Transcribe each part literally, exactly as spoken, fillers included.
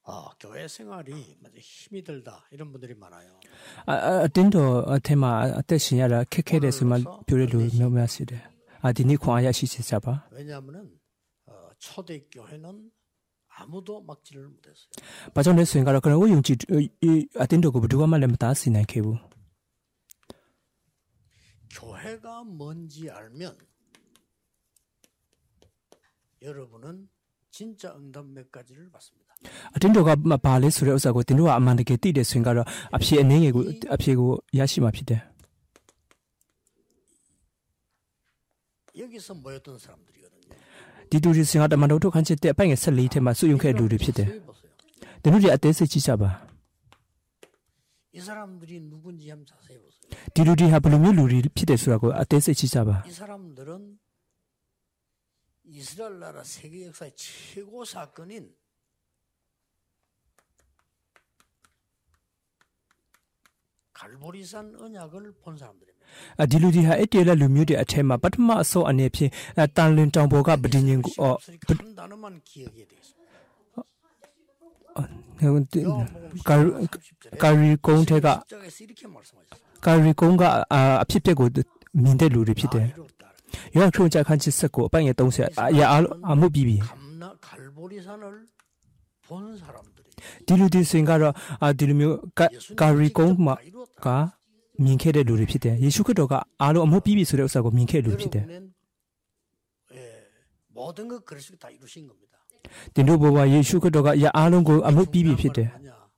아, 교회 생활이 힘이 들다 이런 분들이 많아요. 아, 딘도 테마 뜻이야라 케케레스만 표를 넣으면서데. 아, 디니 광야 시시자바. 왜냐하면은 어, 초대 교회는 아무도 막지를 못했어요. 바전에 생각을 그런 우용지 이 아딘도 그 누가 말하면 다 쓰는 케부. 교회가 뭔지 알면 여러분은 진짜 응답 몇 가지를 받습니다. 아딘도가 바레 수레오사고 딘도가 아만게 띠데 생각을 앞시 내게고 앞시고 야시마 피데. 여기서 모였던 사람들이거든요. 디두리 생각다 만도도 간체 때 방에 설리 테마 수용케 루리 피데. 딘도리 아테스 지자바. 이 사람들이 누군지 한번 자세히 보세요. 디두리 하블루미 루리 피데수라고 아테스 지자바. 이 사람들은 이스라엘 나라 세계 역사의 최고 사건인 갈보리산 언약을 본 사람들입니다. 아 디루디하 에티엘라 루뮤디 아테마 바트마 소 아네피 탄린 정보가 버디닝고 어 한 단어만 기억해야 되겠습니다. 가리 공태가 이렇게 말씀하셨어요. 가리 공가 아 앞집대고 민대 루리 피데. 요 그런자 간치 쓰고 방에 동세 야 아무 비비. 갈보리산을 본 사람들이. 디루디 생가라 아 디루미 가리 공마가 민케데 루리 피데. 예수 그리스도가 아로 아무 비비 소리하고 민케 루리 피데. 예, 모든 것 그리스도가 다 이루신 겁니다. 딘도보와 예수 그리스도가 야 아론고 아무 비비 피데.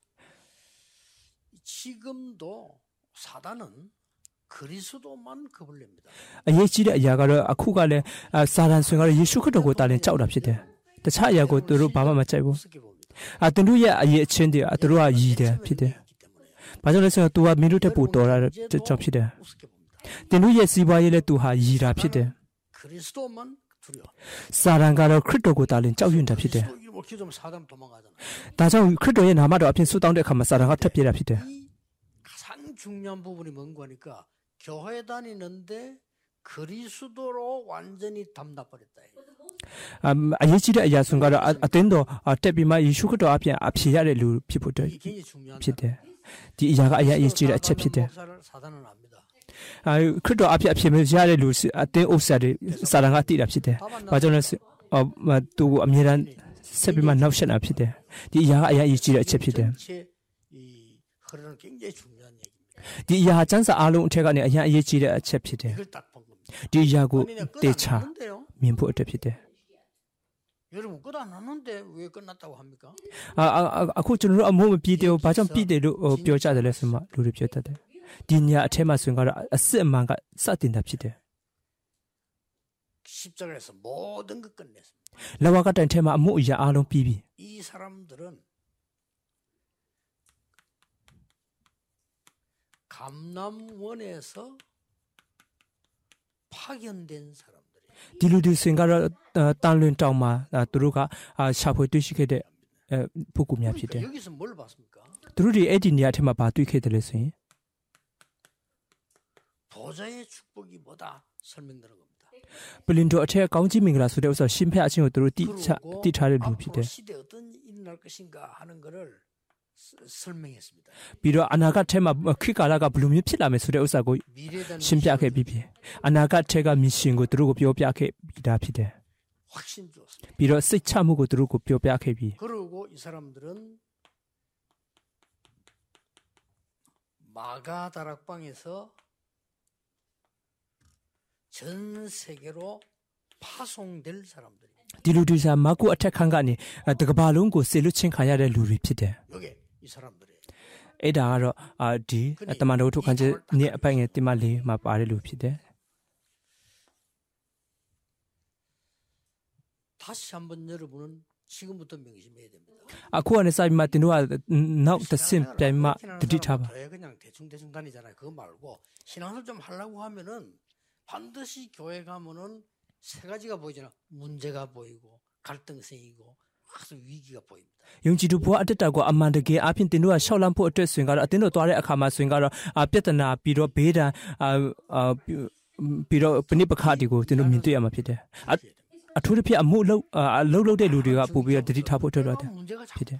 지금도 사단은 그리스도만 겁을 냅니다. 예지리 야가르 아쿠가레 사란 생활 예수 그리스도고 따른 짜오랍시데. 차 야고 또로 바마 맞자이고. 아 딘도야 예 첸데 아도로아 이데 피데. 바절에서 또와 미루테 보도라 접시데. 딘도예 시바예레 또하 이라 피데. 그리스도만 두려. 사란가르 크리스도고 따른 짜오윤다 피데. 사단 도망가잖아. 다정 크리스도의 나마도 앞에 수당대 가마 사랑가 탑피라 피데. 가장 중요한 부분이 뭔가 하니까 교회 다니는데 그리스도로 완전히 담나버렸다. 아 예지리 야순가르 아텐도 아테비마 예수 그리스도 앞에 앞시야레 루 피부터 피데. 디 야가 야 예지리 아체 피데. 사단은 압니다. 아 그리스도 앞에 앞에 야레 루스 아테 옵사리 사랑가 띠라 피데. 바전스 어또 아미란 세비만 나오션 앞이데. 디 야가 야 예지리 아체 피데. 이 흐르는 굉장히 중요한 얘기입니다. 디 야 잔사 알롱 태가네 야 예지리 아체 피데. 이걸 딱 본 겁니다. 디 야고 대차 민포 어때 피데. 여러분 끝 안 하는데 왜 끝났다고 합니까? 아아 아고 저는 아무 비디오 바전 비디오 뼈자들에서마 루리 뼈다데. 디냐 아체마 순가라 아스만가 싸딘다 피데. 십자가에서 모든 것 끝냈습니다. 라와가 단 테마 아무 야 알롱 비비. 이 사람들은 감남원에서 파견된 사람들이. 디루디 생가라 단륜 타마 두루가 샤포 뜨시게데 부구미야 피데. 여기서 뭘 봤습니까? 두루디 에디니아 테마 바 뜨케들레스. 보좌의 축복이 뭐다 설명되는 겁니다. 블린도 어체 가운지 민그라 수레서 심폐 아침으로 두루 띠차 띠차를 루피데. 시대 어떤 일이 날 것인가 하는 것을 설명했습니다. 비로 아나가 테마 퀴가라가 블루미 필라메 수레우사고 심폐하게 비비. 아나가 테가 미신고 두루고 뼈뼈하게 비다피데. 확신 주었습니다. 비로 쓰차무고 두루고 뼈뼈하게 비. 그리고 이 사람들은 마가 다락방에서 전 세계로 파송될 사람들이. 디루디사 마구 어택한가니 드가발롱고 셀루친 가야를 루리피데. 여기 이 사람들이. 에다로 아디 아타만도토 간제 니 아방에 티말리 마파레 루피데. 다시 한번 여러분은 지금부터 명심해야 됩니다. 아쿠안에 사이마 티노아 나우 더심 뺨마 드디타바. 그냥 대충 대충 다니잖아요. 그거 말고 신앙을 좀 하려고 하면은 반드시 교회 가면은 세 가지가 보이잖아. 문제가 보이고 갈등생이고 아주 위기가 보입니다. 용지도 보아 뜻다고 암만데게 아핀 티노아 샤올람포 어때 스윙가라 티노 또아레 아카마 스윙가라 아피타나 비로 베다 아 비로 프니파카디고 티노 민투야마 피데. 아 아토르피 아무 로 로로데 루디가 보비야 드디타포 터라데. 문제가 자꾸 보인단 말이야.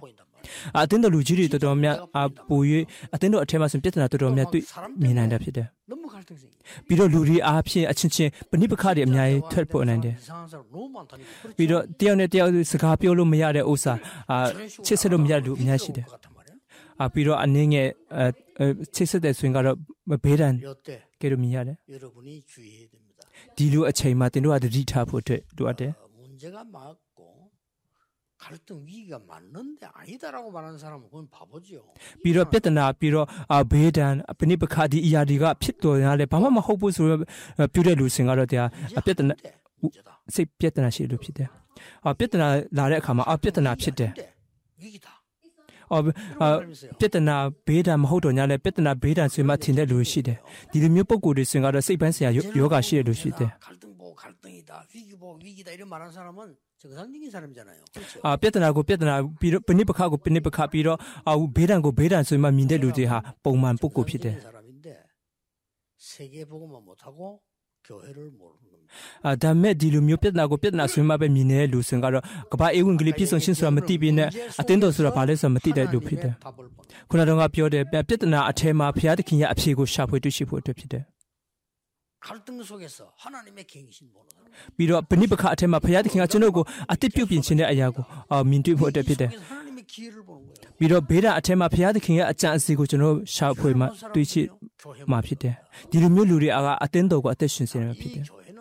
အတင်းတော်လူကြီးတွေတော်တော်များအပူ၍အတင်းတော်အထက်မှာဆိုပြဿနာတော်တော်များတွေ့မြင်နိုင်တာဖြစ်တယ် 너무 갈등생이. ပြီးတော့လူတွေအားဖြင့်အချင်းချင်းပဏိပခတွေအများကြီးထွက်ပေါ်နိုင်တယ် 이상한 사람 너무 많다니까. ပြီးတော့တယောက်နဲ့တယောက်စကားပြောလို့မရတဲ့ဥစ္စာအာချစ်ဆက်လို့မရတဲ့လူအများရှိတယ် 것 같단 말이야. အာပြီးတော့အနေငယ်ချစ်ဆက်တဲ့ဆိုရင်ကတော့ဘေးဒဏ် 이때 ကဲလို့မြင်ရတယ် 여러분이 주의해야 됩니다. ဒီလိုအချိန်မှာတင်တို့ကတတိထားဖို့အတွက်လိုအပ်တယ် 어, 문제가 많고 갈등 위기가 많는데 아니다라고 말하는 사람은 그건 바보지요. ပြီးတော့ပြဿနာပြီးတော့ဘေးဒဏ်ပဏိပခဒီအရာတွေကဖြစ်တော်ရလဲဘာမှမဟုတ်ဘူးဆိုတော့ပြုတဲ့လူစင်ကတော့တရားပြဿနာ 문제다. စိတ်ပြဿနာရှိလို့ဖြစ်တယ်အာပြဿနာလာတဲ့အခါမှာအာပြဿနာဖြစ်တယ် 위기다. အော်ပြဿနာဘေးဒဏ်မဟုတ်တော့ညာလဲပြဿနာဘေးဒဏ်ဆိုမှထင်တဲ့လူရှိတယ်ဒီလိုမျိုးပုံကိုယ်တွေစင်ကတော့စိတ်ပိုင်းဆိုင်ရာယောဂရှိတဲ့လူရှိတယ် 갈등 보고 갈등이다. 위기 보고 위기다 이런 말하는 사람은 정상적인 사람이잖아요. 그렇죠? အာပြဿနာကိုပြဿနာပြီးတော့ပဏိပခကိုပဏိပခပြီးတော့အာဘေးဒဏ်ကိုဘေးဒဏ်ဆိုမှမြင်တဲ့လူတွေဟာပုံမှန်ပုဂ္ဂိုလ်ဖြစ်တယ် 정상적인 사람인데 세계 보고만 못하고 교회를 모르는 겁니다. အာဒါမဲ့ဒီလိုမျိုးပြဿနာကိုပြဿနာဆိုမှပဲမြင်နေတဲ့လူစင်ကတော့ကဘာအေဝံဂေလိပြည့်စုံရှင်းဆိုတာမသိပြီးနဲ့အတင်းတော်ဆိုတာဘာလဲဆိုတာမသိတဲ့လူဖြစ်တယ် 답을 보는 ခုနကတော့ပြောတယ်ပြဿနာအထဲမှာဘုရားသခင်ရဲ့အဖြေကိုရှာဖွေတွေ့ရှိဖို့အတွက်ဖြစ်တယ် 갈등 속에서 하나님의 계신 보는 사람. ပြီးတော့ပဏိပခအထဲမှာဘုရားသခင်ကကျွန်တော်ကိုအတစ်ပြုတ်ပြင်ခြင်းတဲ့အရာကိုမြင်တွေ့ဖို့အတွက်ဖြစ်တယ် 속에서 하나님의 기회를 보는 거예요. ပြီးတော့ဘေးဒဏ်အထဲမှာဘုရားသခင်ရဲ့အကြံအစီကိုကျွန်တော်ရှာဖွေမှတွေ့ရှိ 교회 မှာဖြစ်တယ်ဒီလိုမျိုးလူတွေအားကအတင်းတော်ကိုအသက်ရှင်စေရမှာဖြစ်တယ် 이 교회는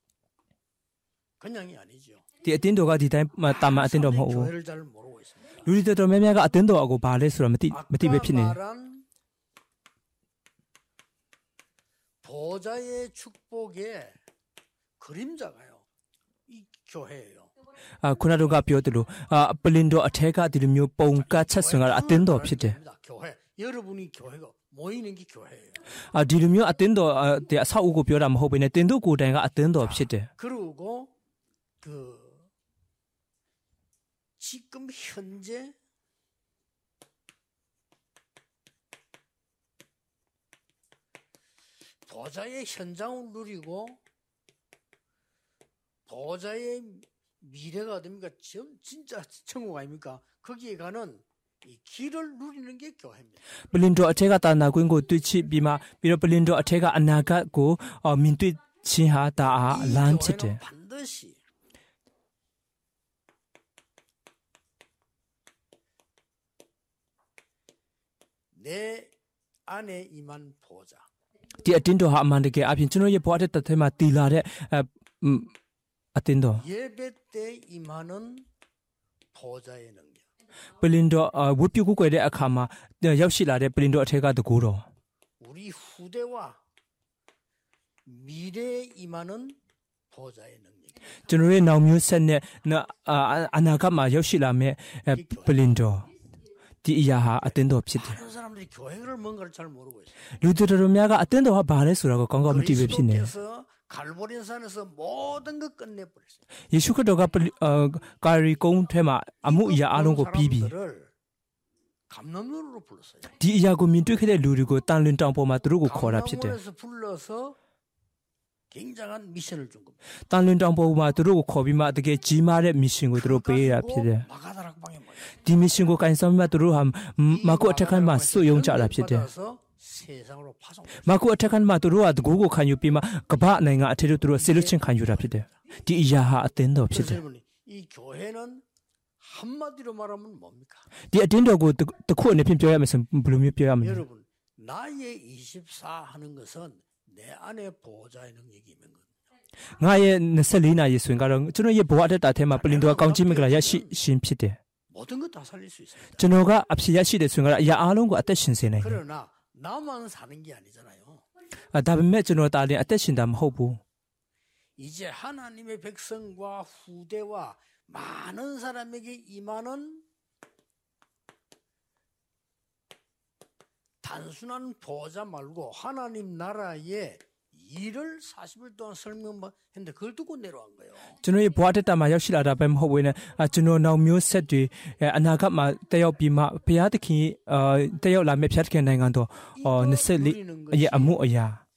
그냥이 아니죠. ဒီအတင်းတော်ကဒီတိုင်းတာမန်အတင်းတော်မဟုတ်ဘူး 교회를 잘 모르고 있습니다. လူတွေတော်တော်များများကအတင်းတော်အကိုဘာလဲဆိုတော့မသိမသိပဲဖြစ်နေတယ် 말한 보좌의 축복의 그림자가요. 이 교회예요. အခုနကတော့ပြောသလိုပလင်တော်အထက်ကဒီလိုမျိုးပုံကတ်ချက်ဆွင်ကအတင်းတော်ဖြစ်တယ် 교회. 여러분이 교회가 모이는 게 교회예요. အာဒီလိုမျိုးအတင်းတော်တဲ့အဆောက်အဦကိုပြောတာမဟုတ်ဘဲနဲ့တင်တို့ကိုယ်တိုင်ကအတင်းတော်ဖြစ်တယ် 그리고 그 지금 현재 보좌의 현장을 누리고 보좌의 미래가 됩니까? 진짜 천국 아닙니까? 거기에 가는 이 길을 누리는 게 교회입니다. ပလင်တော်အထက်ကတာနာကွင်းကိုတွေ့ချပြီးမှပြီးတော့ပလင်တော်အထက်ကအနာဂတ်ကိုမြင်တွေ့ခြင်းဟာဒါအားအလန်းဖြစ်တယ် 반드시 내 안에 임한 보좌. ဒီအတင်းတော်ဟာအမှန်တကယ်အပြင်ကျွန်တော်ရဲ့ဘဝတစ်ထဲမှာတည်လာတဲ့အတင်းတော် 예배 때 임하는 보좌의 능력. ပလင်တော်ဝတ်ပြုကိုကိုယ်တဲ့အခါမှာရောက်ရှိလာတဲ့ပလင်တော်အထက်ကတကူတော် 우리 후대와 미래에 임하는 보좌의 능력. ကျွန်တော်ရဲ့နောင်မျိုးဆက်နဲ့အနာဂတ်မှာရောက်ရှိလာမယ့်ပလင်တော်ဒီအရာဟာအတင်းတော်ဖြစ်တယ် 많은 사람들이 교회를 뭔가를 잘 모르고 있어요. လူတို့တော်များကအတင်းတော်ဟာဘာလဲဆိုတာကိုကောင်းကောင်းမသိပဲဖြစ်နေတယ် 그리스도께서 갈보리산에서 모든 것 끝내버렸어요. ယေရှုခရစ်တော်ကကာရီကုန်းထဲမှာအမှုအရာအလုံးကိုပြီးပြီ 사람들을 감람론으로 불렀어요. ဒီအရာကိုမြင်တွေ့ခဲ့တဲ့လူတွေကိုတန်လွင်တောင်ပေါ်မှာသူတို့ကိုခေါ်တာဖြစ်တယ် 감람론에서 불러서 굉장한 미션을 준 겁니다. တန်လွင်တောင်ပေါ်မှာသူတို့ကိုခေါ်ပြီးမှတကယ်ကြီးမားတဲ့မစ်ရှင်ကိုသူတို့ပေးရဖြစ်တယ် 마가다락방에 모여. ဒီမစ်ရှင်ကိုကန်ဆောင်မှသူတို့ဟာမာကုအထက်ခန်းမှာစွတ်ယုံကြတာဖြစ်တယ် 세상으로 파송. မာကုအထက်ခန်းမှာသူတို့ဟာတကူကိုခံယူပြီးမှကမ္ဘာနိုင်ငံအထက်တို့သူတို့ဆေလွတ်ချင်းခံယူတာဖြစ်တယ်ဒီအရာဟာအသင်းတော်ဖြစ်တယ် 이 교회는 한마디로 말하면 뭡니까? ဒီအတင်းတော်ကိုတခုအနေဖြင့်ပြောရမယ်ဆိုဘယ်လိုမျိုးပြောရမလဲ 여러분, 나의 이십사 하는 것은 내 안에 보호자의 능력이 있는 겁니다. ငါရဲ့24နာရီဆိုရင်ကတော့ကျွန်တော်ရဲ့ဘဝတက်တာထဲမှာပလင်တော်အကောင်းကြီးမင်္ဂလာရရှိရှင်ဖြစ်တယ် 모든 것 다 살릴 수 있습니다. ကျွန်တော်ကအဖြစ်ရရှိတယ်ဆိုရင်ကတော့အရာအလုံးကိုအသက်ရှင်စေနိုင်တယ် 그러나 나만 사는 게 아니잖아요. ဒါပေမဲ့ကျွန်တော်တာလည်းအသက်ရှင်တာမဟုတ်ဘူး 이제 하나님의 백성과 후대와 많은 사람에게 임하는 단순한 보호자 말고 하나님 나라의 일을 사십 일 동안 설명했는데 그걸 듣고 내려간 거예요. ကျွန်တော်ရဲ့ဘဝတက်တာမှာရောက်ရှိလာတာပဲမဟုတ်ဘူးနဲ့ကျွန်တော်နောက်မျိုးဆက်တွေအနာဂတ်မှာတက်ရောက်ပြီးမှဘုရားသခင်တက်ရောက်လာမယ့်ဘုရားသခင်နိုင်ငံတော်24အရဲ့အမှုအရာ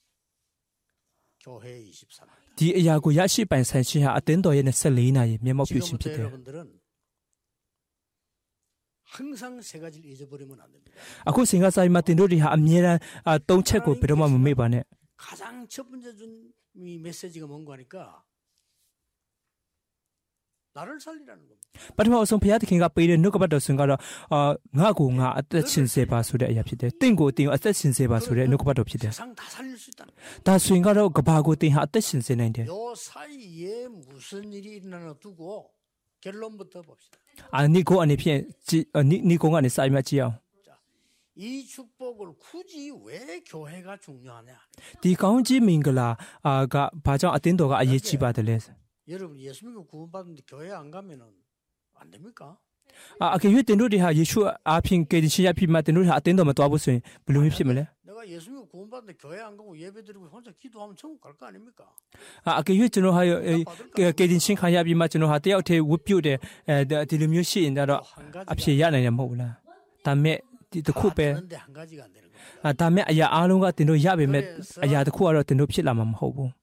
교회 이십삼 일. ဒီအရာကိုရရှိပိုင်ဆိုင်ခြင်းဟာအသင်းတော်ရဲ့24နာရီမျက်မှောက်ပြုခြင်းဖြစ်တယ် 여러분들은 항상 세 가지를 잊어버리면 안 됩니다. Aku sehingga saya mati dulu dia amnya tongcek ko pero ma mumi bane. 가장 첫 번째 준 이 메시지가 뭔가 하니까 나를 살리라는 겁니다. Padma osong phaya the khinga pei de nu ka bat do sun ga do nga ko nga atat chin se ba so de aya phit de tin ko tin atat chin se ba so de nu ka bat do phit de 세상 다 살릴 수 있다. da swing ga do ka ba ko tin ha atat chin se nain de 요 사이에 무슨 일이 일어나나 두고 결론부터 봅시다. a ni ko ani phit ji ni ni ko nga ni sai ma ji aw 이 축복을 굳이 왜 교회가 중요하냐? di kaung ji mingla a ga ba jaw atin do ga aye chi ba de le 여러분 예수 믿고 구원받는데 교회 안 가면은 안 됩니까? a ke yu tin do de ha yesu a phin ke din chi ya phi ma tin do ha atin do ma twa bu so yin blu mi phit ma le 내가 예수 믿고 구원받는데 교회 안 가고 예배드리고 혼자 기도하면 천국 갈 거 아닙니까? a ke yu jno ha ke din shin khan ya bi ma jno ha tayaw the wu pyu de di lu myo shi yin da do a phit ya nain ne mo la da me di de khu pe 근데 한 가지가 안 되는 겁니다. a da me aya a long ga tin do ya be me aya de khu a do tin do phit la ma ma ho bu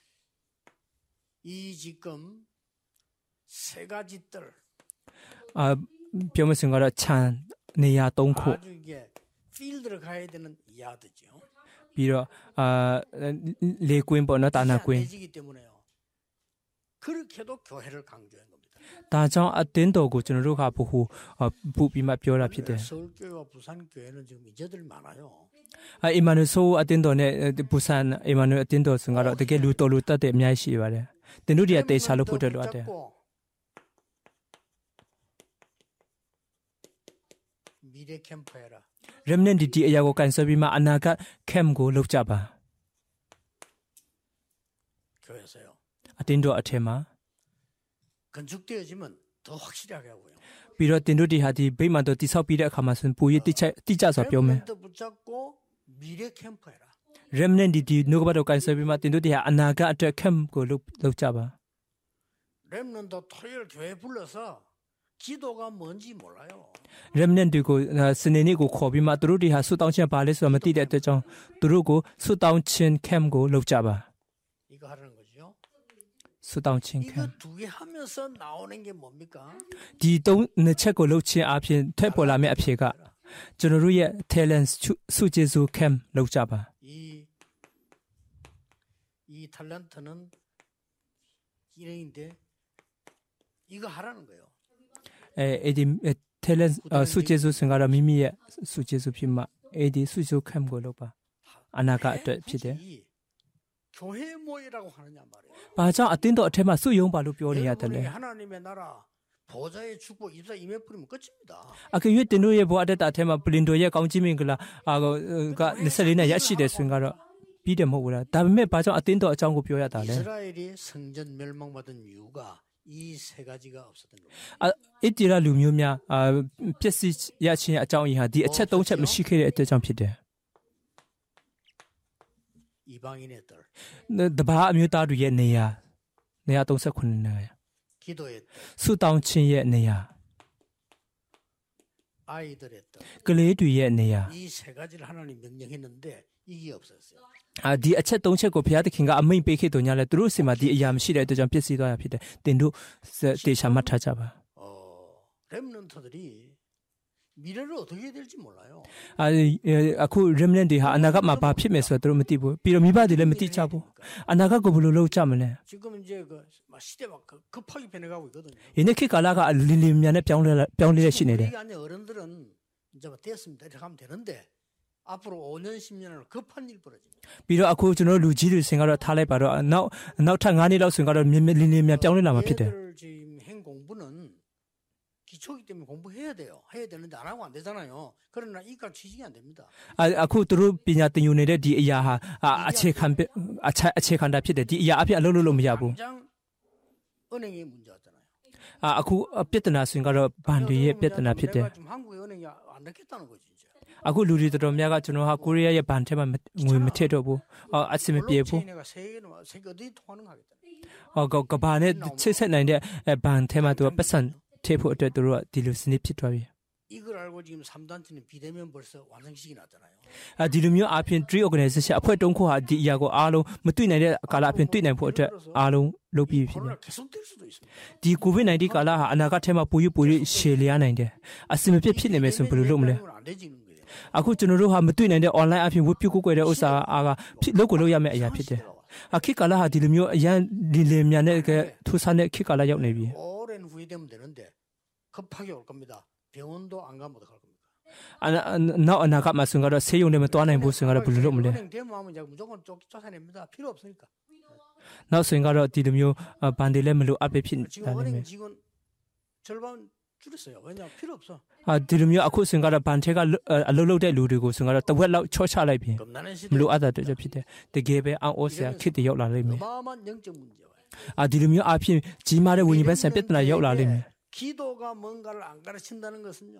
이 지금 세 가지 뜰 a pyo ma sin ga do chan ne ya tong khu 아주 이게 필드를 가야 되는 야드죠. pi do a le kwin po no ta na kwin 되기 때문에요. 그렇게도 교회를 강조한 겁니다. da jaw atin do ko jno ro ga bu hu bu pi ma pyo la phit de 서울교회와 부산교회는 지금 이제들 많아요. a Emmanuel so atin do ne Busan Emmanuel atin do sun ga do de ke lu to lu tat de amyai shi ba de tin do dia te cha lo phu de lo de 미래 캠프 해라. remnant di di aya ko kan sa bi ma anagat camp ko lok ja ba 교회에서요. atin do athe ma 건축되어지면 더 확실하게 하고요. ပြီးတော့တင်တို့ဒီဟာဒီဗိမာန်တို့တိဆောက်ပြီးတဲ့အခါမှာဆိုရင်ပူရတိကျတိကျစွာပြောမယ် 렘넌트 붙잡고 미래 캠프 해라. remnant ဒီဒီနှုတ်ကပတ်တော်ကိုင်ဆယ်ပြီးမှတင်တို့ဒီဟာအနာဂတ်အတွက် camp ကိုလုပ်လုပ်ကြပါ 렘넌트 토요일 교회 불러서 기도가 뭔지 몰라요. remnant တွေကိုစနေနေ့ကိုခေါ်ပြီးမှသူတို့ဒီဟာဆုတောင်းခြင်းပါလဲဆိုတော့မသိတဲ့အတွက်ကြောင့်သူတို့ကိုဆုတောင်းခြင်း camp ကိုလုပ်ကြပါ 이거 하라는 거죠. ဆုတောင်းခြင်း 이거 camp 두 개 하면서 나오는 게 뭡니까? ဒီသုံးနှစ်ချက်ကိုလုပ်ခြင်းအပြင်ထွက်ပေါ်လာမယ့်အဖြစ်ကကျွန်တော်တို့ရဲ့ talent ဆုကျေးဇူး camp လုပ်ကြပါ 이, 이 탤런트는 일행인데 이거 하라는 거예요. အဲအဲ့ဒီ talent ဆုကျေးဇူးစင်ကတော့မိမိရဲ့ဆုကျေးဇူးဖြစ်မှအဲ့ဒီဆုကျေးဇူး camp ကိုလုပ်ပါအနာဂတ်အတွက်ဖြစ်တယ် 교회 모이라고 하느냐 말이에요. ဘာကြောင့်အတင်းတော်အထက်မှာစုယုံပါလို့ပြောနေရတယ်လဲ 하나님의 나라 보좌의 축복 입사 임해 뿌리면 끝입니다. အကယ်၍တင်တို့ရဲ့ဘဝအတ္တအထက်မှာပလင်တော်ရဲ့ကောင်းချီးမင်္ဂလာအာက24နဲ့ရရှိတယ်ဆိုရင်ကတော့ပြီးတယ်မဟုတ်ဘူးလားဒါပေမဲ့ဘာကြောင့်အတင်းတော်အကြောင်းကိုပြောရတာလဲ 이스라엘이 성전 멸망받은 이유가 이 세 가지가 없었던 겁니다. အစ်တီရာလူမျိုးများအာပျက်စီးရခြင်းအကြောင်းအရာဒီအချက်၃ချက်မရှိခဲ့တဲ့အတွက်ကြောင့်ဖြစ်တယ် 이방인의 뜰, တဘာအမျိုးသားတွေရဲ့နေရာနေရာ၃၉နေရာ 기도의 뜰, ဆုတောင်းခြင်းရဲ့နေရာ 아이들의 뜰. ကလေးတွေရဲ့နေရာ 이 세 가지를 하나님 명령했는데 이게 없었어요. အာဒီအချက်၃ချက်ကိုဘုရားသခင်ကအမိန့်ပေးခဲ့တော်ညာလဲသူတို့စီမှာဒီအရာမရှိတဲ့အတွက်ကြောင့်ပျက်စီးသွားတာဖြစ်တယ်တင်တို့တေချာမှတ်ထားကြပါ 어, 렘넌트들이 미래를 어떻게 해야 될지 몰라요. အာအခု remnant တွေဟာအနာဂတ်မှာဘာဖြစ်မယ်ဆိုတော့သူတို့မသိဘူးပြီးတော့မိဘတွေလည်းမသိကြဘူးအနာဂတ်ကိုဘယ်လိုလုပ်ကြမလဲ 지금 이제 그 막 시대가 급- 급하게 변해가고 있거든요. ဒီနေ့ခေတ်ကာလကလင်းလင်းမြန်နဲ့ပြောင်းလဲပြောင်းလဲရှိနေတယ် 우리 안에 어른들은 이제 뭐 됐습니다 이렇게 하면 되는데 앞으로 오 년, 십 년은 급한 일 벌어집니다. ပြီးတော့အခုကျွန်တော်လူကြီးတွေစင်ကတော့ထားလိုက်ပါတော့နောက်နောက်ထပ်၅နှစ်လောက်ဆိုရင်ကတော့လင်းလင်းမြန်ပြောင်းလဲလာမှာဖြစ်တယ် 얘들 지금 행 공부는 기초기 때문에 공부해야 돼요. 해야 되는데 안 하고 안 되잖아요. 그러나 이과 취직이 안 됩니다. အခုသူတို့ပညာသင်ယူနေတဲ့ဒီအရာဟာအခြေခံအခြေခံတာဖြစ်တယ်ဒီအရာအဖြစ်အလုပ်လုပ်လို့မရဘူး 당장 은행에 문제 왔잖아요. အခုပြဿနာဆိုရင်ကတော့ဘန်တွေရဲ့ပြဿနာဖြစ်တယ် 내가 지금 한국의 은행이 안 넣겠다는 거지 이제. အခုလူတွေတော်တော်များကကျွန်တော်ဟာကိုရီးယားရဲ့ဘန်ထဲမှာငွေမထည့်တော့ဘူးအဆင်မပြေဘူး 블록체인이 세계는 세계 어디 통하는 거 하겠다. ဟောကဘာနဲ့ချိတ်ဆက်နိုင်တဲ့ဘန်ထဲမှာသူကပတ်စံထည့်ဖို့အတွက်သူတို့ကဒီလိုစနစ်ဖြစ်သွားပြီ 이걸 할 알고 지금 삼 단체는 비대면 벌써 완성식이 났잖아요. 아 디루미오 아핀 트리 오거나이제이션 앞에 동코 하디 이야고 알로 못뛰는 데ကာလ 앞에 뛰는ဖို့အတွက်အားလုံးလုပ်ပြီးဖြစ်တယ် 계속될 수도 있습니다. ဒီကိုဗစ်나인틴ကာလဟာအနာဂတ်ထဲမှာပိုရပိုရရှည်လျားနိုင်တယ်အစမပြတ်ဖြစ်နေမယ်ဆိုဘယ်လိုလုပ်မလဲ 안 되지는 거예요. အခုကျွန်တော်တို့ဟာမတွေ့နိုင်တဲ့ online အပြင်ဝတ်ပြုကိုကိုယ်တဲ့ဥစ္စာအားကဖြစ်လုပ်ကိုလုပ်ရမယ့်အရာဖြစ်တယ်အခက်ကာလဟာဒီလိုမျိုးအရန်ဒီလေမြန်တဲ့ထူဆန်းတဲ့ခေတ်ကာလရောက်နေပြီ 오랜 후에 되면 되는데 급하게 올 겁니다. 병원도 안 가면 어떡할 겁니까? အနောက်အနာဂတ်မှာဆိုရင်တော့ဆေးရုံတွေမသွားနိုင်ဘူးဆိုရင်တော့ဘယ်လိုလုပ်မလဲ 대모하면 무조건 쫓 쫓아냅니다. 필요 없으니까. နောက်ဆိုရင်ကတော့ဒီလိုမျိုးဘန်တွေလည်းမလိုအပ်ပဲဖြစ်နေ 지금 တယ် 은행 직원 절반 줄였어요. 왜냐 필요 없어. အာဒီလိုမျိုးအခုဆိုရင်ကတော့ဘန်ထဲကအလုပ်လုပ်တဲ့လူတွေကိုဆိုရင်တော့တဝက်လောက်ချော့ချလိုက်ပြီ 겁나는 မ 시대. လိုအပ်တာတည်းဖြစ်တယ်တကယ်ပဲအော်စရာခေတ်တရောက်လာလိမ့်မယ် 어마어마한 영적 문제와 အာဒီလိုမျိုးအဖြစ်ကြီးမားတဲ့ဝိညာဉ်ဘက်ဆန်ပြဿနာရောက်လာလိမ့်မယ် 기도가 뭔가를 안 가르친다는 것은요.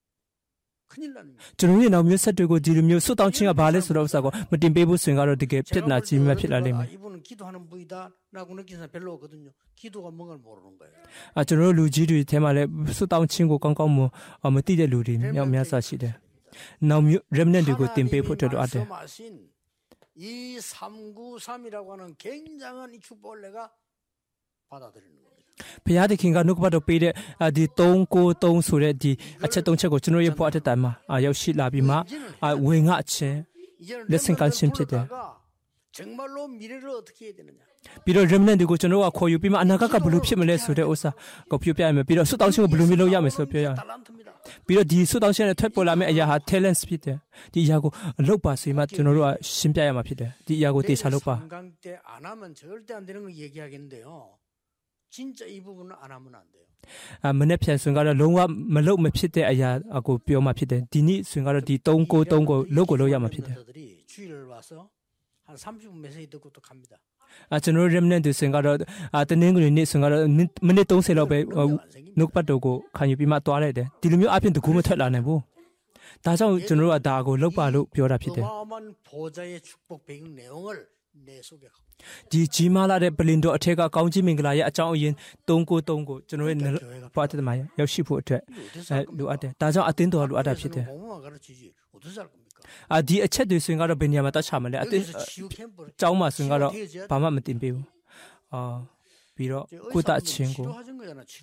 큰일 나는 거예요. ကျွန်တော်ရဲ့နောက်မျိုးဆက်တွေကိုဒီလိုမျိုးဆွတ်တောင်းခြင်းကဘာလဲဆိုတော့ဥစ္စာကိုမတင်ပေးဘူးဆိုရင်ကတော့တကယ်ပြဿနာကြီးများဖြစ်လာလိမ့်မယ် 이분은 기도하는 분이다라고 느끼는 사람 별로 없거든요. 기도가 뭔가를 모르는 거예요. အာကျွန်တော်တို့လူကြီးတွေထဲမှာလည်းဆွတ်တောင်းခြင်းကိုကောင်းကောင်းမမသိတဲ့လူတွေမြောက်များစွာရှိတယ်နောက်မျိုး remnant တွေကိုတင်ပေးဖို့အတွက်လိုအပ်တယ် 말씀하신 이 삼구삼이라고 하는 굉장한 이 축복을 내가 받아들이는 겁니다. ဘုရားသခင်ကနှုတ်ကပတ်တော်ပေးတဲ့ဒီ၃၉၃ဆိုတဲ့ဒီအချက်၃ချက်ကိုကျွန်တော်ရဲ့ဘဝတစ်တိုင်မှာရောက်ရှိလာပြီးမှဝင်ငါခြင်း 이제는 레슨 관심 필요해. 정말로 미래를 어떻게 해야 되느냐. ပြီးတော့ remnant တွေကိုကျွန်တော်ကခေါ်ယူပြီးမှအနာဂတ်ကဘယ်လိုဖြစ်မလဲဆိုတဲ့ဥစ္စာကိုပြောပြရမယ်ပြီးတော့ဆွတ်တောင်းခြင်းကိုဘယ်လိုမျိုးလုပ်ရမယ်ဆိုပြောရမယ် 달란트입니다. ပြီးတော့ဒီဆွတ်တောင်းခြင်းနဲ့ထွက်ပေါ်လာမယ့်အရာဟာ talents ဖြစ်တယ်ဒီအရာကိုလုပ်ပါစေမှကျွန်တော်တို့ကရှင်းပြရမှာဖြစ်တယ်ဒီအရာကိုတေချာလုပ်ပါ 삼강 때 안 하면 절대 안 되는 거 얘기하겠는데요. 진짜 이 부분은 안 하면 안 돼요. အမနေ့ပြန်ဆိုရင်ကတော့လုံးဝမလုပ်မဖြစ်တဲ့အရာကိုပြောမှဖြစ်တယ်ဒီနေ့ဆိုရင်ကတော့ဒီ၃၉၃ကိုလုပ်ကိုလုပ်ရမှာဖြစ်တယ် 들이 주일을 와서 한 삼십 분 메시지 듣고 또 갑니다. အကျွန်တော် remnant တွေဆိုရင်ကတော့တနင်္ဂနွေနေ့ဆိုရင်ကတော့မိနစ်၃၀လောက်ပဲနှုတ်ပတ်တော်ကိုခံယူပြီးမှသွားလိုက်တယ်ဒီလိုမျိုးအပြင်တကူမထွက်လာနိုင်ဘူးဒါကြောင့်ကျွန်တော်တို့ကဒါကိုလုပ်ပါလို့ပြောတာဖြစ်တယ် 어마어마한 보좌의 축복 배경 내용을 내 속에 갖고 ဒီကြီးမားလာတဲ့ပလင်တော်အထက်ကကောင်းကြီးမင်္ဂလာရဲ့အကြောင်းအရင်း၃၉၃ကိုကျွန်တော်ရဲ့ဘဝတစ်မှာရောက်ရှိဖို့အတွက်လိုအပ်တယ်ဒါကြောင့်အသင်းတော်လိုအပ်တာဖြစ်တယ် 뭐만 가르치지 어떻게 살 겁니까? အာဒီအချက်တွေဆိုရင်ကတော့ဘယ်နေရာမှာတတ်ချမလဲအသင်း 여기서 치유 캠프를 ကျောင်းမှာဆိုရင်ကတော့ဘာမှမတင်ပေးဘူးအာပြီးတော့ကိုတအချင်းကို 치료하신 거잖아 치료.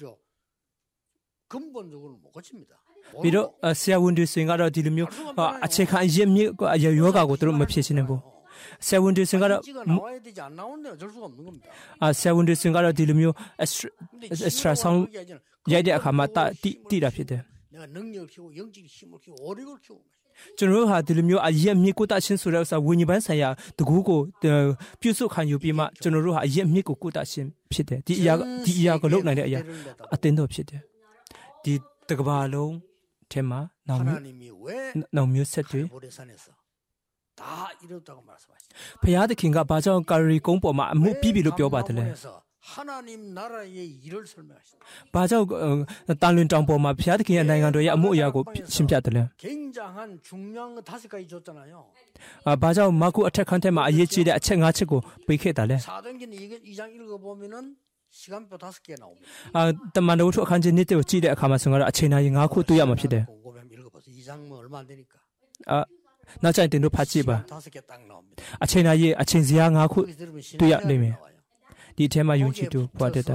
근본적으로 못 고칩니다. ပြီးတော့ဆရာဝန်တွေဆိုရင်ကတော့ဒီလိုမျိုးအခြေခံအရင်းမြစ်ယောဂါကိုသူတို့မဖြေရှင်းနိုင်ဘူးဆရာဝန်တွေဆိုရင်ကတော့ 가 나와야 되지 안 나오는데 어쩔 수가 없는 겁니다. အာဆရာဝန်တွေဆိုရင်ကတော့ဒီလိုမျိုး extra sound ရိုက်တဲ့အခါမှာတိတိတာဖြစ်တယ် 내가 능력을 키우고 영적 힘을 키우고 오력을 키우고 ကျွန်တော်တို့ဟာဒီလိုမျိုးအရင်မြစ်ကိုတချင်းဆိုတဲ့ဥစ္စာဝิญဉ်ပန်းဆိုင်ရာတကူကိုပြုစုခံယူပြီးမှကျွန်တော်တို့ဟာအရင်မြစ်ကိုကိုတချင်းဖြစ်တယ်ဒီအရာဒီအရာကိုလုပ်နိုင်တဲ့အရာအသင်းတော်ဖြစ်တယ်ဒီတကဘာလုံးထဲမှာနောက်မျိုး 하나님이 왜 နောက်မျိုးဆက်တွေ 모래산에서 다 이뤘다고 말씀하시죠. ဘုရားသခင်ကဘာကြောင့်ကာရီကုန်းပေါ်မှာအမှုပြီးပြီလို့ပြောပါတယ်လဲ 하나님 나라의 일을 설명하신다. ဘာကြောင့်တန်လွင်တောင်ပေါ်မှာဘုရားသခင်ရဲ့နိုင်ငံတော်ရဲ့အမှုအရာကိုရှင်းပြတယ်လဲ 굉장한 중요한 거 다섯 가지 줬잖아요. အာဘာကြောင့်မာကုအထက်ခန်းထဲမှာအရေးကြီးတဲ့အချက်၅ချက်ကိုပေးခဲ့တာလဲ 사도행전 이 장 읽어보면은 시간표 다섯 개 나옵니다. အာတမန်တော်ထုအခန်းကြီးနှစ်ကိုကြည့်တဲ့အခါမှာဆိုတော့အချိန်တိုင်း၅ခုတွေ့ရမှာဖြစ်တယ် 곰곰이 한번 읽어보세요. 이 장면 얼마 안 되니까. အာနောက်ကျရင်တင်တို့ဖတ်ကြည့်ပါ 다섯 개 딱 나옵니다. အချိန်တိုင်းအချိန်စရာ၅ခု 거기 들으면 또 야, 신앙이 네네. 나와요. ဒီအထဲမှာယုံကြည်သူပေါ်တတ်တာ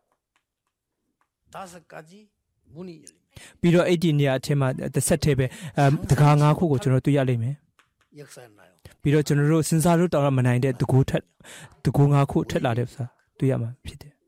다섯 가지 문이 열립니다. ပြီးတော့အဲ့ဒီနေရာအထဲမှာတစ်ဆက်တည်းပဲတကား၅ခုကိုကျွန်တော်တွေ့ရလိမ့်မယ် 역사였나요? ပြီးတော့ကျွန်တော်တို့စဉ်းစားလို့တောင်မနိုင်တဲ့တကူထက်တကူ၅ခုထက်လာတဲ့ဥစ္စာတွေ့ရမှာဖြစ်တယ်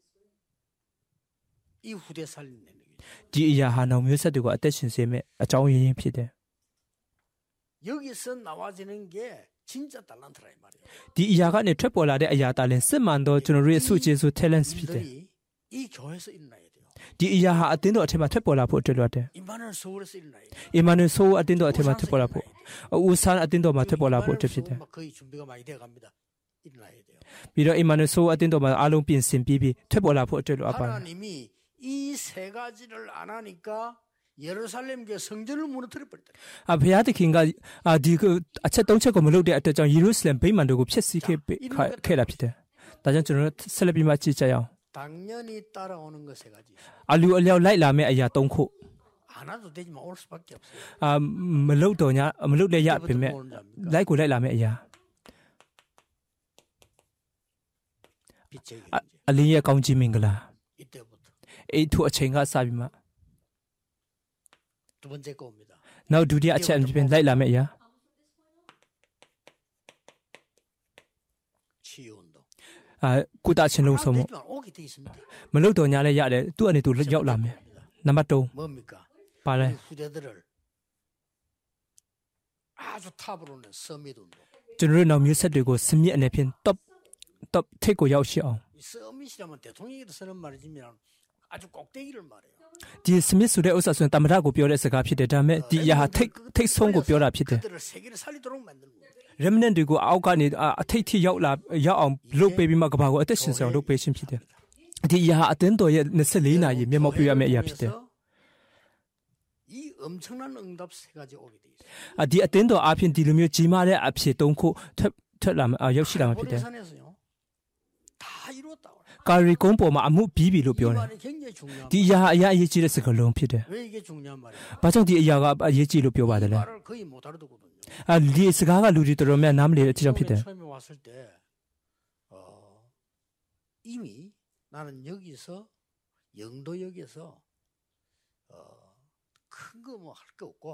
이 후대 살린 능력이죠. ဒီအရာဟာနောက်မျိုးဆက်တွေကိုအသက်ရှင်စေမဲ့အကြောင်းရင်းဖြစ်တယ် 여기서 나와지는 게 진짜 달란트라 이 말이에요. ဒီအရာကနေထွက်ပေါ်လာတဲ့အရာတာလင်စစ်မှန်တော့ကျွန်တော်တို့ရဲ့စုကျေစု talents ဖြစ်တယ် 이 교회에서 일어나야 돼요. ဒီအရာဟာအတင်းတော်အထက်မှာထွက်ပေါ်လာဖို့အတွက်လိုတယ် 이만한 서울에서 일어나야 돼요. အီမာနွယ်ဆိုးအတင်းတော်အထက်မှာထွက်ပေါ်လာဖို့ဦးဆန်းအတင်းတော်မှာထွက်ပေါ်လာဖို့အတွက်ဖြစ်တယ် 거의 준비가 많이 돼 갑니다. 일어나야 돼요. ပြီးတော့အီမာနွယ်ဆိုးအတင်းတော်မှာအားလုံးပြင်ဆင်ပြီးပြီးထွက်ပေါ်လာဖို့အတွက်လိုအပ်ပါတယ် 하나님이 이 세 가지를 안 하니까 예루살렘 교회 성전을 무너뜨려 버렸다. အဘုရားသခင်ကအဒီအချက်၃ချက်ကိုမလုပ်တဲ့အတွက်ကြောင့်ယေရုရှလင်ဗိမာန်တို့ကိုဖျက်ဆီးခဲ့ခဲ့တာဖြစ်တယ်ဒါကြောင့်ကျွန်တော်တို့ဆက်လက်ပြီးမှကြည့်ကြရအောင် 당연히 따라오는 것 세 가지. အလူအလျောက်လိုက်လာမယ့်အရာ၃ခု 안 안 와도 되지만 올 수밖에 없어요. အာမလုတ်တော့ညာမလုတ်လည်းရပေမဲ့ 이때부터 뭐 오는 줄 압니까? လိုက်ကိုလိုက်လာမယ့်အရာ 빛의 အ 경제. အလင်းရဲ့ကောင်းကြီးမင်္ဂလာ 이때부터 အဲ့ထိုအချိန်ကစပြီးမှ 두 번째 거 옵니다. နောက်ဒုတိယအချက်အပြင်လိုက်လာမယ့်အရာ 치유 운동. အာကုသခြင်းလုံးဆုံးမှု 안 되지만 오게 돼 있습니다. မလုတ်တော့ညာလည်းရတယ်သူ့အနေသူရောက်လာမယ်နံပါတ် 3 뭡니까? ပါလဲ 우리 후대들을 아주 탑으로 오는 서밋 운동. ကျွန်တော်တို့နောက်မျိုးဆက်တွေကိုစမြစ်အနေဖြင့် top top ထိပ်ကိုရောက်ရှိအောင် 이 서밋이라면 대통령에도 쓰는 말이지만 아주 꼭대기를 말해요. ဒီစမြစ်ဆိုတဲ့ဥစ္စာဆိုရင်တမရကိုပြောတဲ့စကားဖြစ်တယ်ဒါပေမဲ့ဒီအရာဟာထိပ်ထိပ်ဆုံးကိုပြောတာဖြစ်တယ် 그들을 세계를 살리도록 만드는 거예요. remnant တွေကိုအောက်ကနေအထိပ်ထိရောက်လာရောက်အောင်လုပ်ပေးပြီးမှကဘာကိုအသက်ရှင်ဆောင်လုပ်ပေးခြင်းဖြစ်တယ်ဒီအရာအတင်းတော်ရဲ့24နာရီမျက်မှောက်ပြုရမယ့်အရာဖြစ်တယ် 이 엄청난 응답 세 가지 오게 돼 있어요. အဒီအတင်းတော်အပြင်ဒီလိုမျိုးကြီးမားတဲ့အဖြစ်သုံးခုထွက်ထွက်လာမှာရောက်ရှိလာမှာဖြစ်တယ် 산에서요. 다 이루었다고. ကာရီကုန်းပေါ်မှာအမှုပြီးပြီလို့ 이 ပြောတယ် 말이 굉장히 중요한 ဒီအရာအရာအရေးကြီးတဲ့စကားလုံးဖြစ်တယ် 왜 이게 중요한 말이에요? ဘာကြောင့်ဒီအရာကအရေးကြီးလို့ပြောပါသ 이 လဲ 말을 거의 못 알아듣거든요. အဲဒီစကားကလူတွေတော်တော်များနားမလည်တဲ့အကြောင်းဖြစ်တယ် 처음에 왔을 때 어, 이미 나는 여기서 영도역에서 어, 큰 거 뭐 할 게 없고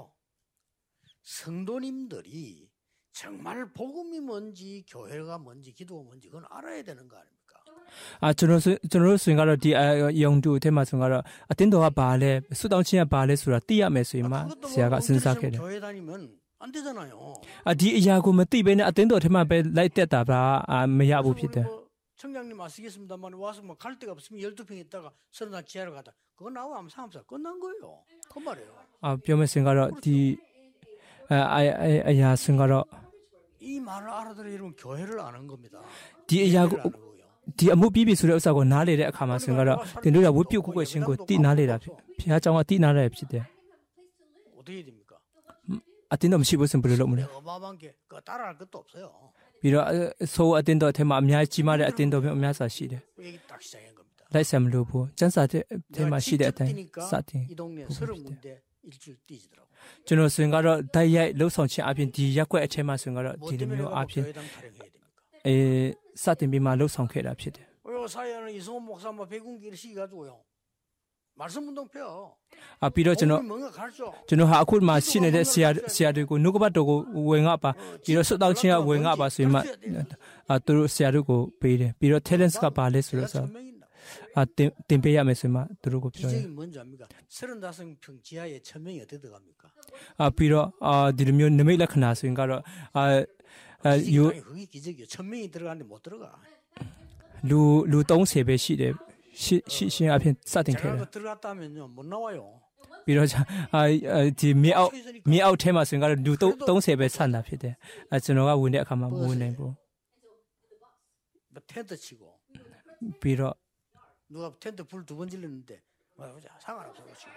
성도님들이 정말 복음이 뭔지 교회가 뭔지 기도가 뭔지 그건 알아야 되는 거 아닙니까? အာကျွန်တော်ဆိုကျွန်တော်တို့ဆိုရင်ကတော့ဒီယုံတူအထက်မှာဆိုရင်ကတော့အတင်းတော်ကဘာလဲဆုတောင်းခြင်းကဘာလဲဆိုတာသိရမယ်ဆိုရင်မှ 그것도 ဆရာက 뭐 စဉ်းစားခဲ့တယ် 교회 다니면 안 되잖아요. အဒီအရာကိုမသိဘဲနဲ့အတင်းတော်ထက်မှပဲလိုက်တက်တာပါအာမရဘူးဖြစ်တယ် 뭐 청장님 아시겠습니다만 와서 뭐 갈 데가 없으면 열두 평 있다가 서른 날 지하러 가다 그거 나와 아무 상관없어 끝난 거예요. 그 말이에요. အာပြောမယ်ဆိုရင်ကတော့ဒီအအအရာဆိုရင်ကတော့ 이 말을 알아들어 여러분 교회를 아는 겁니다. ဒီအရာကို 교회를 아는 거고요. ဒီအမှုပြီးပြီဆိုတဲ့ဥစ္စာကိုနားလေတဲ့အခါမှာဆိုရင်ကတော့တင်တို့ရဝတ်ပြုတ်ကိုယ်ရှင်ကိုတိနားလေတာဖြစ်ဖခင်เจ้าကတိနားလေဖြစ်တယ် 어떻게 됩니까? အတင်းတော်မရှိဘူးဆိုရင်ဘယ်လိုလုပ်မလဲ 어마어마한 게 그거 따라할 것도 없어요. ပြီးတော့ဆိုအတင်းတော်အထက်မှာအများကြီးကြီးမားတဲ့အတင်းတော်မျိုးအများစွာရှိတယ် 그 얘기 딱 시작한 겁니다. လိုက်ဆက်မလို့ဘူးစံစာတဲ့ထဲမှာရှိတဲ့အတိုင်းစတင် 이 동네 서른 군데 일주일 뛰지더라고. ကျွန်တော်ဆိုရင်ကတော့တိုက်ရိုက်လှုပ်ဆောင်ခြင်းအပြင်ဒီရက်ွက်အထက်မှာဆိုရင်ကတော့ 뭐 ဒီလို 때문에 မျိုးအ 가고 ပြင် 교회당 타령해야 됩니까? အဲစတင်ပြီးမှလှုပ်ဆောင်ခဲ့တာဖြစ်တယ် 요 사회는 이성호 목사 뭐 백운기를 시켜가지고요. 말씀 운동 펴. အပြီးတော့ကျွန်တော် 오늘 뭔가 가르쳐. ကျွန်တော်ဟာအခုမှရှိနေတဲ့ဆရာဆရာတွေကိုနှုတ်ကပတ်တော်ကိုဝင်ငါပါပြီးတော့ဆွတ်တောက်ခြင်းကဝင်ငါပါဆိုရင်မှအသူတို့ဆရာတို့ကိုပေးတယ်ပြီးတော့ talents ကပါလဲဆိုတော့ 천명인다. အတင်တင်ပေးရမယ်ဆိုမှသူတို့ကိုပြောတယ် 기적이 뭔지 압니까? 서른다섯 평 지하에 천명이 어떻게 들어갑니까? အပြီးတော့အာဒီလိုမျိုးနမိတ်လက္ခဏာဆိုရင်ကတော့အာယူ 기적이 아니, 그게 기적이요. 천명이 들어가는데 못 들어가. လူလူ30ပဲရှိတယ်ရှိရှိရှင်အပြင်စတင်ခဲ့တယ် 제가 들어갔다 하면요 못 나와요. ပြီးတော့အာဒီမြေအောက်မြေအောက်ထဲမှာဆိုရင်ကတော့လူ30ပဲဆန့်တာဖြစ်တယ်အဲကျွန်တော်ကဝင်တဲ့အခါမှာမဝင်နိုင်ဘူး 뭐 텐트 치고 ပြီးတော့ 누가 텐트 불 두 번 질렀는데 뭐 상관없어 치고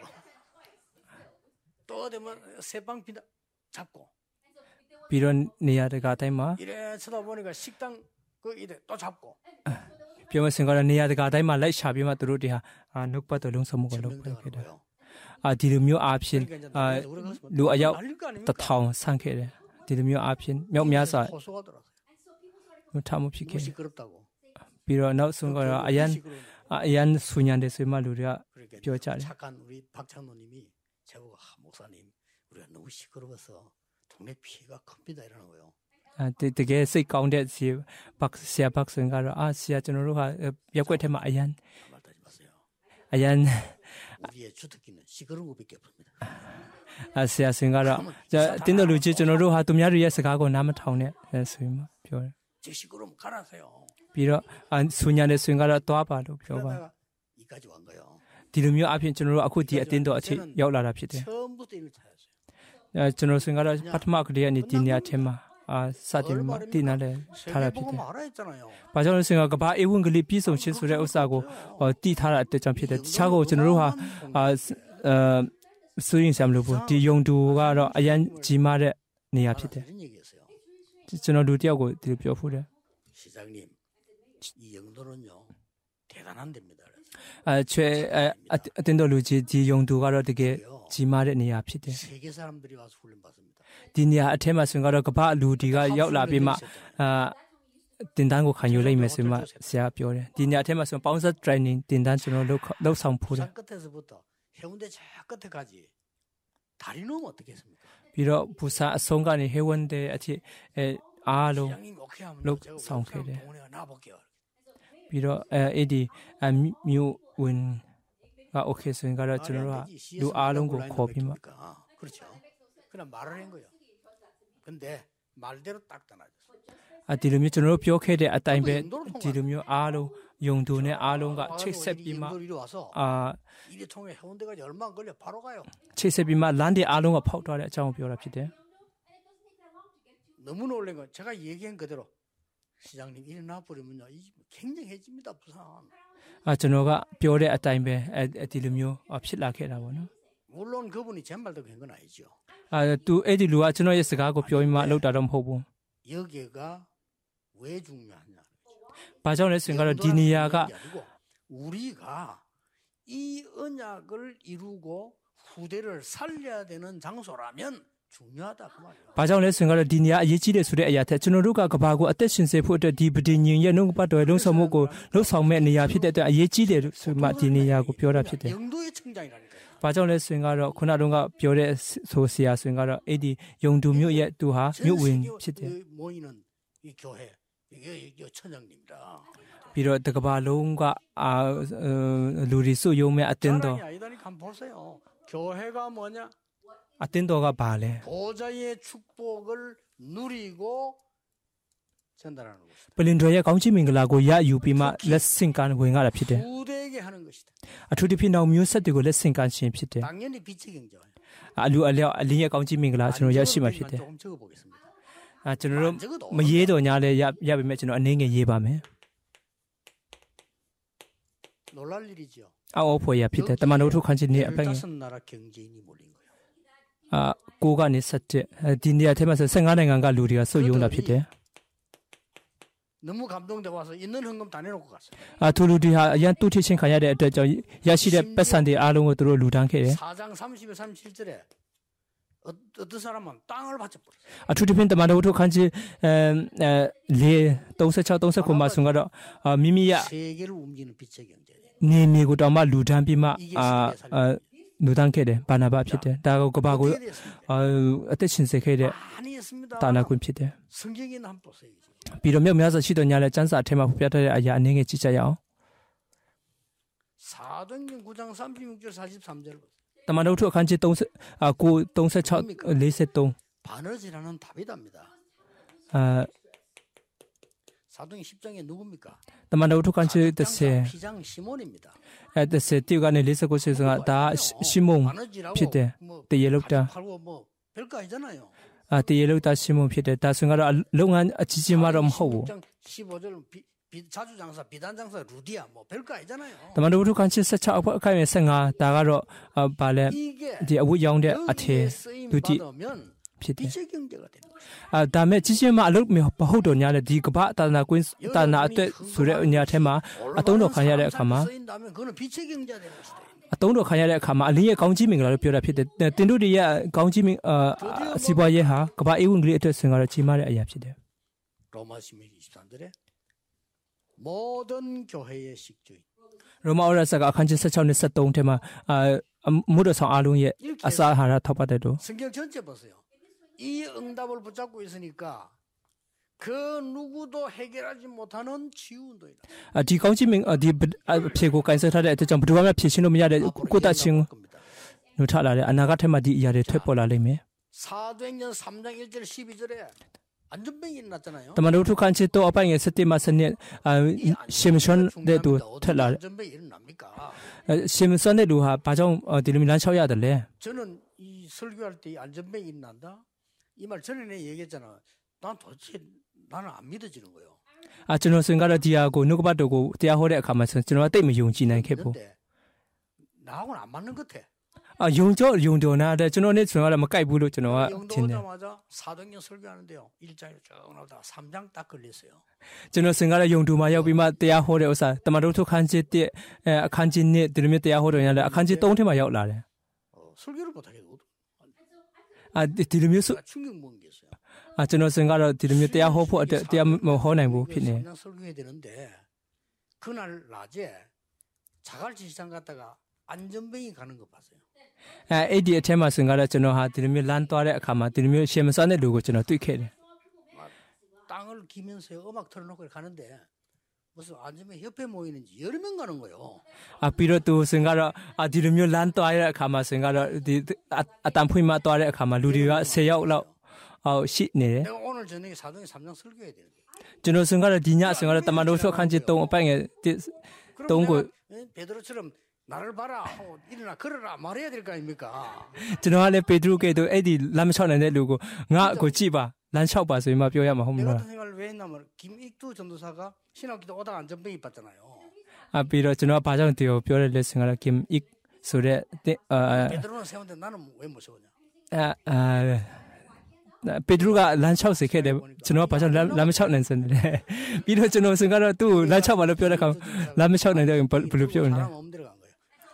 또 되면 새방 빈다 잡고 ပြီးတော့နေရာတကာတိုင်းမှာ 이래 쳐다보니까 식당 그 이래 또 잡고 ပြောမစင်ကတော့နေရာတကာတိုင်းမှာလိုက်ရှာပြီးမှသူတို့တွေဟာအာနှုတ်ပတ်တော်လုံးစုံမှုကိုလုပ်ခဲ့တယ် 거예요. အာဒီလိုမျိုးအားဖြင့် 그러니까 이제 အာ 우리가 그래서 လူအယောက် 날릴 거 တ 아닙니까? ထောင်ဆန့်ခဲ့တယ်ဒီလိုမျိုးအားဖြင့်မြောက်များစွာ 호소가 들어서 ထမှုဖြစ်ခဲ့တယ် 시끄럽다고. ပြီးတော့နောက်ဆုံးကတော့အရန်အရန်ဆူညံတယ်ဆိုမှလူတွေက 그러니까 뼈짜리. 착한 우리 박창노님이 제보고 아, 목사님 우리가 너무 시끄러워서 동네 피해가 큽니다 이러는 거예요. အဲတကယ်စိတ်ကောင်းတဲ့စီဘတ်ဆရာဘတ်စင်ကတော့အာဆရာကျွန်တော်တို့ဟာရက်ွက်ထဲမှာအရန် 말하지 마세요. အရန် 우리의 주특기는 시끄러운 것밖에 없습니다. အဆရာစင်ကတော့တင်းတော်လူကြီးကျွန်တော်တို့ဟာသူများတွေရဲ့စကားကိုနားမထောင်နဲ့ဆိုရင်ပြောတယ် 저 시끄러우면 가라세요. ပြီးတော့ဆူညံတယ်ဆိုရင်ကတော့သွားပါလို့ပြောပါ 그러다가 이까지 온 거예요. ဒီလိုမျိုးအပြင်ကျွန်တော်တို့အခုဒီအတင်းတော်အထိရောက်လာတာဖြစ်တယ် 처음부터 이를 찾았어요. အဲကျွန်တော်စင်ကတော့ပထမကလေးကနေဒီနေရာထဲမှာအာစတင်မှာတည်နာလဲထားတာဖြစ်တယ် 세계보고 알아 했잖아요. ဘာကြောင့်လဲဆိုတော့ကဘာအေဝံဂေလိပြည့်စုံခြင်းဆိုတဲ့ဥစ္စာကိုတည်ထားတာအတကြောင့်ဖြစ်တယ်တခြားကိုကျွန်တော်တို့ဟာအာအဲဆိုရင်ဆမ်လို့ဘူးဒီယုံတူကတော့အရန်ကြီးမားတဲ့နေရာဖြစ်တယ် 이런 얘기했어요. ကျွန်တော်လူတယောက်ကိုဒီလိုပြောဖူးတယ် 시장님 이 영도는요 대단한 데입니다. 그래서. အဲချွဲအတင်းတော်လူကြီးဒီယုံတူကတော့တကယ်ကြီးမားတဲ့နေရာဖြစ်တယ် 세계 사람들이 와서 훈련 받습니다. ဒီနေရာအထက်မှာဆိုရင်ကတော့ကမ္ဘာလူတွေကရောက်လာပြီးမှအာတင်တန်းကိုခံယူလိုက်မယ်ဆိုမှဆရာပြောတယ်ဒီနေရာအထက်မှာဆိုရင်ပေါင်းစပ် training တင်တန်းကျွန်တော်လုပ်လုပ်ဆောင်ဖို့တယ် 부산 끝에서부터 해운대 저 끝에까지 다리 놓으면 어떻겠습니까? ပြီးတော့ဘူဆာအဆုံးကနေဟေဝန်ဒေအထိအဲအားလုံး 시장님 오케이 하면 록 제가 성쾌해. 동네가 나볼게요. ပြီးတော့အဲအဲ့ဒီအမြို့ဝင်ကโอเคဆိုရင်ကတော့ကျွန်တော်တို့ကလူအားလုံးကိုခေါ်ပြီးမှ 그렇죠. 그냥 말을 한 거예요. 근데 말대로 딱 떠나졌어요. အဒီလိုမျိုးကျွန်တော်တို့ပြောခဲ့တဲ့အတိုင်းပဲဒီလိုမျိုးအားလုံးယုံသူနဲ့အားလုံးကချိတ်ဆက်ပြီးမှ 이리 와서 အာ 이리 통해 해운대까지 얼마 안 걸려 바로 가요. ချိတ်ဆက်ပြီးမှလမ်းတွေအားလုံးကဖောက်သွားတဲ့အကြောင်းကိုပြောတာဖြစ်တယ် 너무 놀란 건 제가 얘기한 그대로 시장님 일어나 버리면요 이 굉장해집니다 부산. အာကျွန်တော်ကပြောတဲ့အတိုင်းပဲအဲဒီလိုမျိုးဖြစ်လာခဲ့တာပေါ့နော် 물론 그분이 제 말도 그런 건 아니죠. အာသူအဲ့ဒီလူကကျွန်တော်ရဲ့စကားကိုပြောပြီးမှလောက်တာတော့မဟုတ်ဘူး 여기가 왜 중요하냐. ဘာကြောင့်လဲဆိုရင်ကတော့ဒီနေရာက 우리가 이 언약을 이루고 후대를 살려야 되는 장소라면 중요하다 그 말이에요. ဘာကြောင့်လဲဆိုရင်ကတော့ဒီနေရာအရေးကြီးတယ်ဆိုတဲ့အရာထက်ကျွန်တော်တို့ကကဘာကိုအသက်ရှင်စေဖို့အတွက်ဒီပဋိညာဉ်ရဲ့နှုတ်ပတ်တော်ရဲ့လုံဆောင်မှုကိုလုံဆောင်မဲ့နေရာဖြစ်တဲ့အတွက်အရေးကြီးတယ်ဆိုမှဒီနေရာကိုပြောတာဖြစ်တယ် 영도의 청장이라니까요. ဘာကြောင့်လဲဆိုရင်ကတော့ခုနတုန်းကပြောတဲ့ဆိုဆရာဆိုရင်ကတော့အဲ့ဒီယုံသူမျိုးရဲ့သူဟာမြို့ဝင်ဖြစ်တယ် 모이는 이 교회 이게 이게 천장님이다. ပြီးတော့တကဘာလုံးကအာလူရီစုယုံမဲ့အတင်းတော် 자랑이 아니다니까 한번 보세요. 교회가 뭐냐? အတင်းတော်ကဘာလဲ 보좌의 축복을 누리고 전달하는 것이다. ပလင်တော်ရဲ့ကောင်းချီးမင်္ဂလာကိုရယူပြီးမှလက်ဆင့်ကမ်းဝင်ရတာဖြစ်တယ် 후대에게 하는 것이다. အထူးသဖြင့်နောက်မျိုးဆက်တွေကိုလက်ဆင့်ကမ်းခြင်းဖြစ်တယ် 당연히 빛의 경제예요. အလူအလျောက်အလင်းရဲ့ကောင်းချီးမင်္ဂလာကျွန်တော်ရရှိမှာဖြစ်တယ် 조금 적어 보겠습니다. အဲကျွန်တော်တို့မရေးတော့ညာလဲရရပါမယ်ကျွန်တော်အနေငယ်ရေးပါမယ် 놀랄 일이죠. အောက်အဖို့ရဖြစ်တယ်တမန်တော်ထုခန်းချင်းနေအပိုင်း 열다섯 나라 경제인이 몰린 거예요. အာကိုကနေဆက်တဲ့ဒီနေရာထဲမှာဆို십오နိုင်ငံကလူတွေကစုယုံတာဖြစ်တယ် 너무 감동돼 와서 있는 헌금 다 내놓고 갔어요. အာသူလူတွေဟာအရန်တူထစ်ချင်းခံရတဲ့အတွက်ကြောင့်ရရှိတဲ့ပတ်စံတွေအားလုံးကိုသူတို့လူတန်းခဲ့တယ် 사 장 삼십에 삼십칠 절에 어, 어떤 사람은 땅을 바쳐버렸어요. အထူးသဖြင့်တမန်တော်ထုခန်းချင်းအဲလေ36 39မှာဆိုတော့မိမိရ 세계를 움직이는 빛의 경제예요. နေမြေကိုတောင်မှလူတန်းပြီးမှအာလူတန်းခဲ့တယ်ဘာနာဘဖြစ်တယ်ဒါကိုကဘာကိုအသက်ရှင်စေခဲ့တဲ့ 많이 했습니다. တာနာကွင်းဖြစ်တယ် 성경에 한번 보세요. ပြီးတော့မြောက်များစွာရှိတော်ညာလဲစံစာအထက်မှာပြထားတဲ့အရာအနေငယ်ကြည့်ကြရအောင် 사도행전 구 장 삼십육 절 사십삼 절 တမန်တော်ထုအခန်းကြီး30အာ9 36 43 바느지라는 다비다입니다. အာ 사도행 십 장에 누굽니까? တမန်တော်ထုခန်းကြီး30 피장 시몬입니다. အဲ30တိကနေ49ဆိုကဒါရှီမုန် 바느지라고 피대. 뭐 တရေလောက်တာ 팔고 뭐 별거 아니잖아요. အာတရေလောက်တာရှီမုန်ဖြစ်တယ်ဒါဆိုကတော့လုပ်ငန်းအကြီးကြီးမှတော့မဟုတ်ဘူး 십육 장 십오 절 비, 비, 자주 장사 비단 장사 루디아 뭐 별거 아니잖아요. တမန်တော်ထုခန်းကြီး16အခိုင်15ဒါကတော့ဘာလဲ 이게 ဒီအဝတ်ရောင်းတဲ့အထည် 여기에 쓰임 두디. 받으면 ဖြစ်တယ် 빛의 경제가 되는 거예요. အာဒါမဲ့ကြီးကြီးမှအလုပ်မဟုတ်တော့ညာလေဒီကပ္ပတာနာကွင်းတာနာအတွက်ဆိုတဲ့ညာထဲမှာအတုံးတော်ခံရတဲ့အခါမှာ 쓰인다면 그거는 빛의 경제가 되는 것이다. အတုံးတော်ခံရတဲ့အခါမှာအလင်းရဲ့ကောင်းကြီးမင်္ဂလာလို့ပြောတာဖြစ်တယ်တင်တို့တွေရဲ့ကောင်းကြီးမင်အာစီပွားရေးဟာကပ္ပအေဝံဂေလိအတွက်ဆင်ကတော့ကြီးမားတဲ့အရာဖြစ်တယ် 로마 십일 이십삼 절에 모든 교회의 식주인 ရိုမာဩရစာကအခန်းကြီး16နဲ့73ထဲမှာအာမို့တော်ဆောင်အားလုံးရဲ့အစာအာဟာရထောက်ပံ့တဲ့တို့ 성경 전체 보세요. 이 응답을 붙잡고 있으니까 그 누구도 해결하지 못하는 치유 운동이다. ဒီကောင်းကြီးမင်ဒီဖြေကိုကန်ဆယ်ထားတဲ့အတွက်ကြောင့်ဘယ်သူမှဖြေရှင်းလို့မရတဲ့ကိုတတ်ချင်းနှုတ်ထလာတဲ့အနာဂတ်ထဲမှာဒီအရာတွေထွက်ပေါ်လာလိမ့်မယ် 사도행전 삼 장 일 절 십이 절에 안전병이 일어났잖아요. တမန်တော်ထုခန်းချစ်တော့အပိုင်းငယ်17မှာစနစ်ရှေမရှွန်တဲ့သူထွက်လာတယ် 안전병이 일어납니까? ရှေမစွန်တဲ့လူဟာဘာကြောင့်ဒီလိုမျိုးလမ်းလျှောက်ရတယ်လဲ 저는 이 설교할 때 안전병이 일어난다. 이 말 전에 내가 얘기했잖아. 난 도대체 나는 안 믿어지는 거예요. အကျွန်တော်စင်ကတော့ဒီဟာကိုနှုတ်ကပတ်တော်ကိုတရားဟောတဲ့အခါမှာကျွန်တော်ကတိတ်မယုံကြည်နိုင်ခဲ့ဘူး 근데 나하고는 안 맞는 것 같아. အယုံကြောယုံတော်နာတဲ့ကျွန်တော်နဲ့ကျွန်တော်ကလည်းမကိုက်ဘူးလို့ကျွန်တော်က 영도 ထင်တယ် 오자마자 사도행전 설교하는데요. 일 장에 쭉 나오다 삼 장 딱 걸렸어요. ကျွန်တော်စင်ကတော့ယုံတူမှာရောက်ပြီးမှတရားဟောတဲ့ဥစ္စာတမန်တော်ထုခန်းချစ်တဲ့အခန်းကြီးနဲ့ဒီလိုမျိုးတရားဟောတော်ရတယ်အခန်းကြီး3ထဲမှာရောက်လာတယ် 어, 설교를 못하게 돼. 아 디르묘 수 충격 먹은 게 있어요. 아 저는 생각으로 디르묘 때야 호포 때야 뭐 호나이고 피네. 삼장 설교해야 되는데 그날 낮에 자갈치 시장 갔다가 안전뱅이 가는 거 봤어요. 아 에디 테마 생각으로 저는 하 디르묘 란 떠래 아카마 디르묘 시험산에 누구 저는 뛰게 땅을 기면서 음악 틀어놓고 가는데 무슨 안전뱅이 협회 모이는지 여러 명 가는 거예요. 아 비로 또 생각으로 아 디르묘 란 떠래 아카마 생각으로 아 땀푸이마 떠래 아카마 루리가 세역로 어 시네. 내가 오늘 저녁에 사동에 삼장 설교해야 되는데. 저는 생각으로 디냐 생각으로 따마로서 간지 동 빵에 동고 베드로처럼 나를 봐라 하고 일어나 걸어라 말해야 될 거 아닙니까? 저는 안에 베드로께도 에디 람샤는데 누구 나고 지봐 란샤 봐서 이마 뼈야마 내가 홈라. 어떤 생각을 왜 했냐면 김익두 전도사가 신학기도 오다가 안전뱅이 봤잖아요. 아 비로 저는 바장 되어 뼈를 생각을 김익 소리 아 베드로는 세운데 나는 왜 못 세우냐? 아 베드로가 란샤 세게 돼 저는 바장 람샤는 선데 비로 저는 생각을 또 란샤 말로 뼈를 가 람샤는데 블루 뼈는 사람 엄들어간 거예요.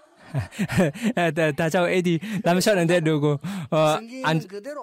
다자 에디 람샤는데 누구 어안 그대로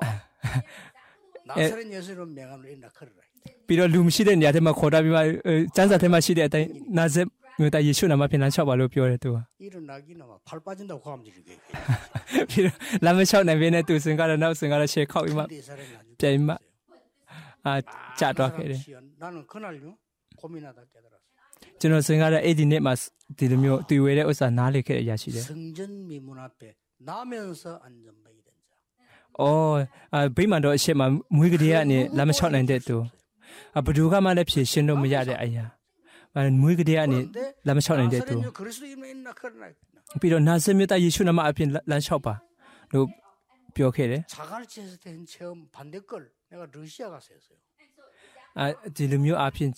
나사렛 예수님 명함으로 일어나 걸어라. 비로 룸시는 야데마 고라비마 잔사테마 시대 때 나제 다 예수 나마 피난샤 말로 뼈를 또 일어나기나 발 빠진다고 감지게. 비로 람샤 나베네 또 생각을 나 생각을 셰카고 이마 째마 아 짜도 그래. 나는 그날요 고민하다 깨달았어. 저는 생각을 에디네 마스 디르묘 뒤외에 우사 나리게 야시데. 성전 미문 앞에 나면서 안전뱅이 된 자. 어, 아 비만도 시마 무이그리아니 람샤는데 또 아 부두가 말에 피신도 못야데 아야. 만 무이그리아니 람샤는데 또 그리스도인은 있나 그러나. 비로 나스미다 예수 나마 앞에 란샤봐. 로 뼈케래. 자갈치에서 된 체험 반대걸 내가 러시아 가서 했어요. 아 디르묘 앞에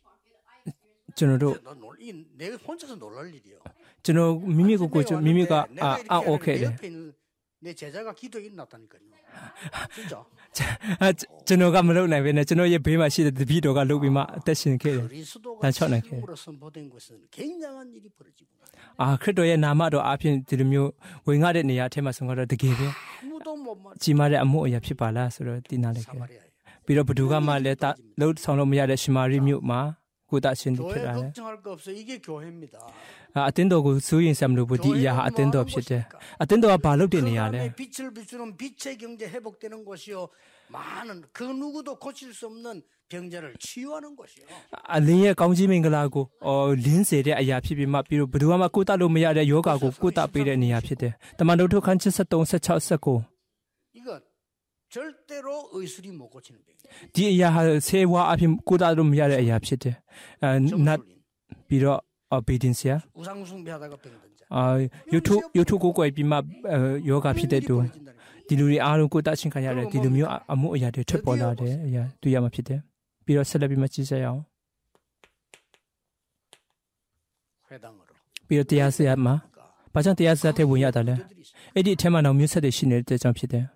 저노도 내 혼자서 놀랄 일이요. 저노 미미고 고죠 미미가 아아 오케이. 내 제자가 기도에 났다니까요. 진짜. 아 저노가 물어나 왜냐 저노의 배마시의 비도가 로비마 대신 게. 그리스도가 지금으로 선포된 것은 굉장한 일이 벌어지구나. 아 그리스도의 나마도 앞에 들으며 외가의 내야 테마성으로 되게 지마의 아무야 피발라 서로 디나래. 비로 부두가 말에 다 로드 성로미야의 시마리 뮤마 고다신디 피라. 걱정할 거 없어. 이게 교회입니다. 아 아텐도고 수인 삼로부디 이야 아텐도 없이데. 아텐도가 발롭된 내야래. 빛을 비추는 빛의 경제 회복되는 곳이요. 많은 그 누구도 고칠 수 없는 병자를 치유하는 곳이요. 아 린의 강지민글하고 어 린세의 아야 피비마 비로 부두가마 고다로 미야의 요가고 고다 비의 내야 피데. 다만도도 간치 사동 사차 사고. 이거 절대로 의술이 못 고치는 병이에요. 디야 세와 앞이 고다로 미야의 아야 피데. 아나 비로 obedience 우상 숭배하다가 병든 자. 아 유튜브 유튜브 고고에 비마 요가 피데도 디루리 아루 고다신 칸야레 디루미 아무 어야데 쳇ပေါ်လာတယ် 야 두야마 피데 비로 셀레비마 지세요 회당으로 비로 디아스야마 바장 디아스한테 원야달래 에디 테마 나오면 세대 신일 때점 피데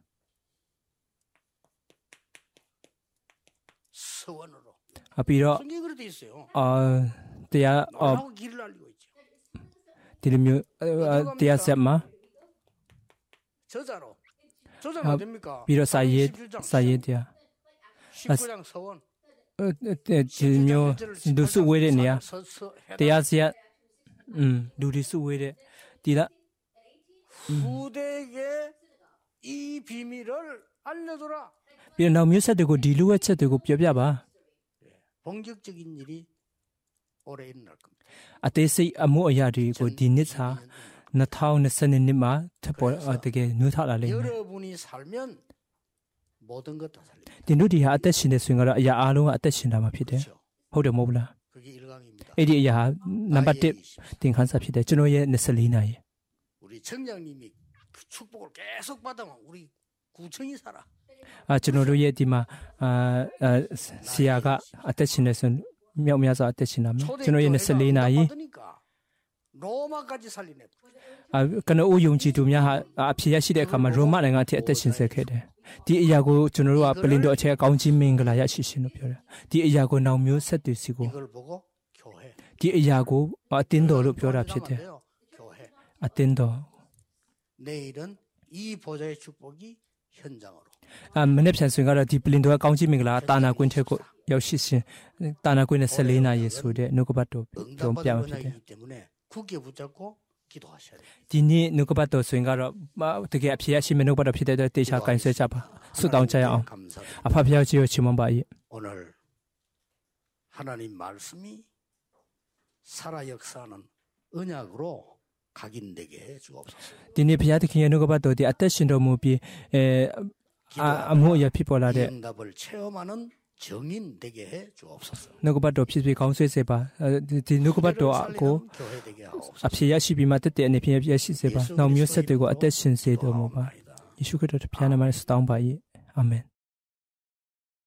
서원으로 아 비로 성경에 그렇게 있어요. 아 디아 어 길을 알리고 있죠. 디루미 디아스야마 저자로 저자가 됩니까? 비로 사이에 사이에디야 십구 장 서원 디루미 누수 외래냐 디아스야 음 누리수 외래 디라 후대에게 이 비밀을 알려줘라. 비로 나오면 세대고 디루에 세대고 뼈뼈봐 본격적인 일이 올해 일어날 겁니다. 아테시 아무 어야리고 디니사 나타오는 선님마 첩볼 어떻게 누타라래. 여러분이 살면 모든 것 다 살려. 디누디 아테시네 스윙어라 야 아롱 아테시나마 피데. 호데 모블라. 그게 일강입니다. 에디 야 넘버 일 딩칸사 피데. 저노의 네슬리나이. 우리 청장님이 그 축복을 계속 받으면 우리 구청이 살아. 아 저노의 디마 아 시아가 아테시네선 명미야서 아테시나마. 저노의 네슬리나이. 로마까지 살리네. 아, 그는 오용지도냐 앞이야시대 가마 로마는 한테 어떠신색해대. 디이야고 준으로 블린도 제가 가운지민글라야 시신을 펴라. 디이야고 나오며 셋드시고. 이걸 보고 교회. 디이야고 아텐도로 펴랍시대. 교회. 아텐도. 내일은 이 보좌의 축복이 현장으로 အမနေ့ပြန်ဆိုရင်ကတော့ဒီပလင်တော်ကကောင်းချီးမင်္ဂလာတာနာကွင်းထက်ကိုရောက်ရှိရှင်တာနာကွင်းနဲ့၁၄နာရီဆိုတဲ့နှုတ်ကပတ်တော်ပြောပြမှာဖြစ်တယ် 응답받은 은혜이기 때문에 굳게 붙잡고 기도하셔야 돼요. ဒီနေ့နှုတ်ကပတ်တော်ဆိုရင်ကတော့တကယ်အဖြစ်ရရှိမဲ့နှုတ်ကပတ်တော်ဖြစ်တဲ့အတွက်တေချာကိုင်းဆွဲကြပါဆုတောင်းကြရအောင် 감사드립니다. အဖဖျောက်ကြီးကိုချီးမွမ်းပါ၏. 오늘 하나님 말씀이 살아 역사하는 언약으로 각인되게 해 주옵소서. ဒီနေ့ဘုရားသခင်ရဲ့နှုတ်ကပတ်တော်ဒီအသက်ရှင်တော်မူပြီးအဲအမှုအရာဖြစ်ပေါ်လာတဲ့ 응답을 체험하는 정인 되게 해 주옵소서. နှုတ်ကပတ်တော်ဖြစ်ပြီးကောင်းဆွဲစေပါဒီနှုတ်ကပတ်တော်ကို 교회 되게 하옵소서. အဖြစ်ရရှိပြီးမှတက်တဲ့အနေဖြင့်ရရှိစေပါနောက်မျိုးဆက်တွေကိုအသက်ရှင်စေတော်မူပါယေရှုခရစ်တော်ဖျားနာမနဲ့ဆုတောင်းပါ၏အာမင်